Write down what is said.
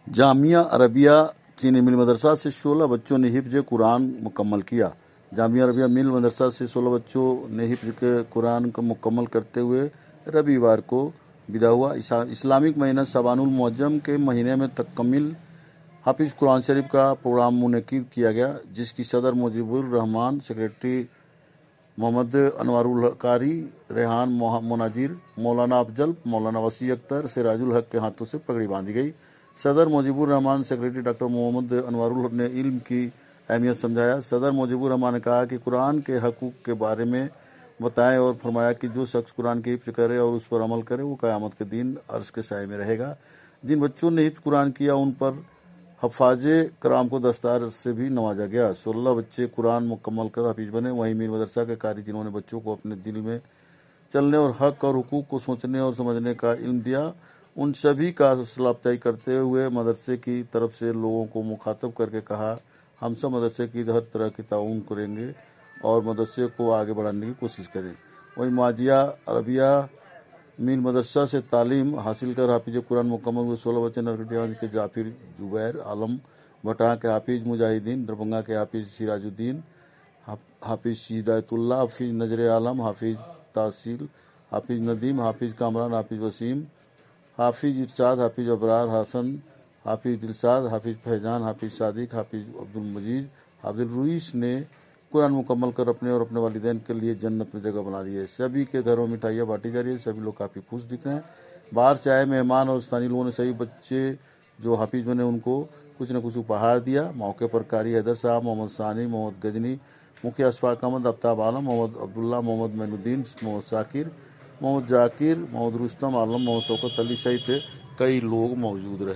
Jamia Arabia चीनी मिल मदरसा से 16 बच्चों ने हिफ्ज कुरान मुकम्मल किया। जामिया अरबिया मिल मदरसा से 16 बच्चों ने हिफ्ज कुरान को मुकम्मल करते हुए रविवार को विदा हुआ। इस्लामिक महीना शबानुल मुअज्जम के महीने में तकमील हाफिज कुरान शरीफ का प्रोग्राम मुनक्किद किया गया, जिसकी सदर मुजीबुर रहमान, सेक्रेटरी मोहम्मद अनवारुल कारी, रेहान मोनाजिर, मौलाना अफजल, मौलाना वसी अख्तर, सिराजुल हक के हाथों से पगड़ी बांधी गई। सदर मुजीबुर रहमान सेक्रेटरी डॉक्टर मोहम्मद अनवारुल ने इल्म की अहमियत समझाया। सदर मुजीबुर रहमान ने कहा कि कुरान के हकूक़ के बारे में बताएं और फरमाया कि जो शख्स कुरान की हिफ्ज करे और उस पर अमल करे वो क़यामत के दिन अर्श के साए में रहेगा। जिन बच्चों ने हिफ्ज कुरान किया उन पर हफ़ाज़े कराम को दस्तार से भी नवाजा गया। 16 बच्चे कुरान मुकम्मल कर हाफिज बने। वहीं मीर मदरसा के कारी जिन्होंने बच्चों को अपने दिल में चलने और हक और हुकूक को सोचने और समझने का इल्म दिया, उन सभी का हौसला अफजाई करते हुए मदरसे की तरफ से लोगों को मुखातब करके कहा, हम सब मदरसे की हर तरह की ताउन करेंगे और मदरसे को आगे बढ़ाने की कोशिश करें। वहीं माजिया अरबिया मीर मदरसा से तालीम हासिल कर हाफिज कुरान मुकम्मल हुए 16 बच्चे नरकटियागंज के जाफिर जुबैर आलम, भटहा के हाफिज मुजाहिदीन, दरभंगा के हाफिज सिराजुद्दीन, हाफिज हिदायतुल्लाह, हाफिज नजर आलम, हाफिज तासील, हाफिज नदीम, हाफिज कामरान, हाफिज वसीम, हाफिज इरशाद, हाफिज अबरार हसन, हाफिज दिलशाद, हाफिज फैजान, हाफिज सादिक, हाफिज अब्दुल मजीद, हाफिज रुईस ने कुरान मुकम्मल कर अपने और अपने वालिदैन के लिए जन्नत में जगह बना ली है। सभी के घरों में मिठाइयाँ बांटी जा रही है। सभी लोग काफ़ी खुश दिख रहे हैं। बाहर से आए मेहमान और स्थानीय लोगों ने सभी बच्चे जो हाफिज बने उनको कुछ न कुछ उपहार दिया। मौके पर कारी हैदर साहब, मोहम्मद सानी, मोहम्मद गजनी, मुखिया अशफाक अहमद, आफ्ताब आलम, मोहम्मद अब्दुल्ला, मोहम्मद मैनुद्दीन, मोहम्मद शाकिर, मोहम्मद जाकिर, मोहम्मद रुस्तम आलम, मोहम्मद शौकत अली सहित कई लोग मौजूद रहे।